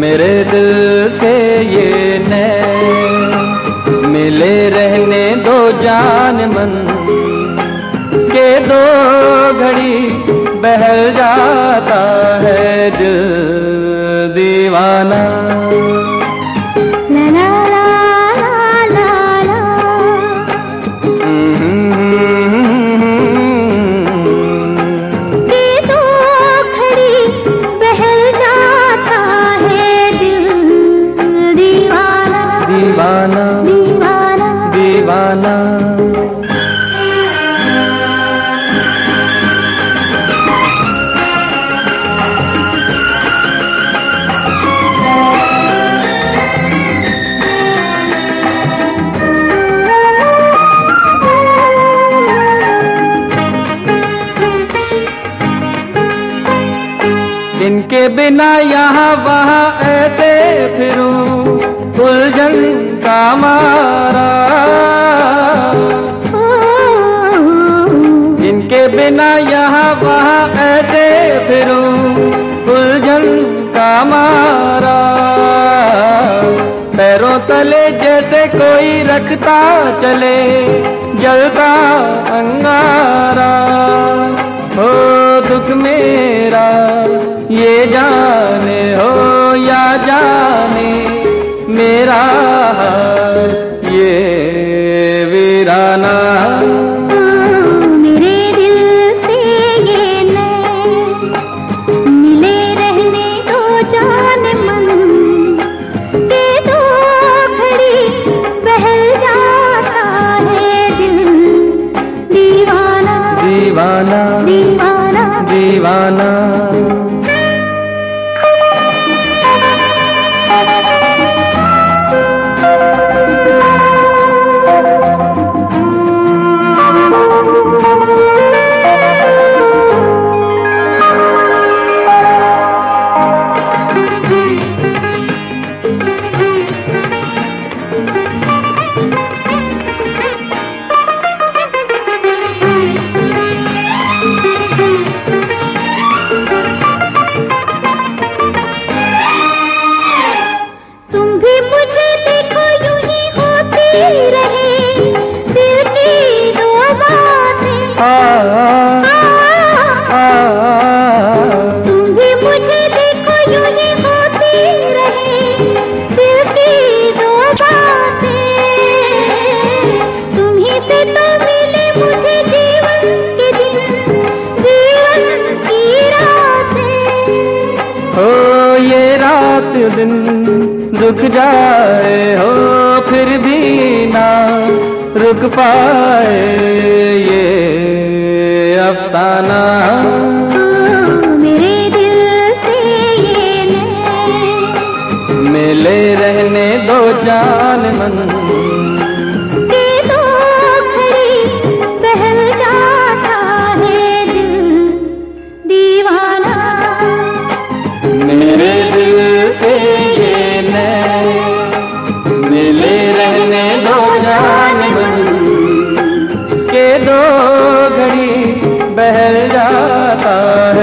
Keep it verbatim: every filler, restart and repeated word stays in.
मेरे दिल से ये नैन मिले रहने दो जान मन के दो घड़ी बहल जाता है दिल दीवाना। दीवाना दीवाना दीवाना। इनके बिना यहाँ वहाँ ऐसे फिरूं उलझन का मारा। इनके बिना यहाँ वहाँ ऐसे फिरूं उलझन का मारा। पैरों तले जैसे कोई रखता चले जलता अंगारा। हो दुख मेरा ये जाने हो या जाने मेरा ये वीराना। मेरे दिल से ये नैन मिले रहने दो जान मन के दो घड़ी बहल जाता है दिल दीवाना दीवाना दीवाना दीवाना। तुम भी मुझे देखो यूं ही होती रहे दिल की दो बातें। तुम ही से तो मिले मुझे जीवन के दिन जीवन की रातें। हो ये रात दिन रुक जाए हो फिर भी ना रुक पाए ये अफसाना। मेरे दिल से ये नैन मिले रहने दो जान मन के दो घड़ी बहल जाता है दिल दीवाना। मेरे दिल से ये नैन मिले रहने दो जान मन के दो घड़ी बहल जाता है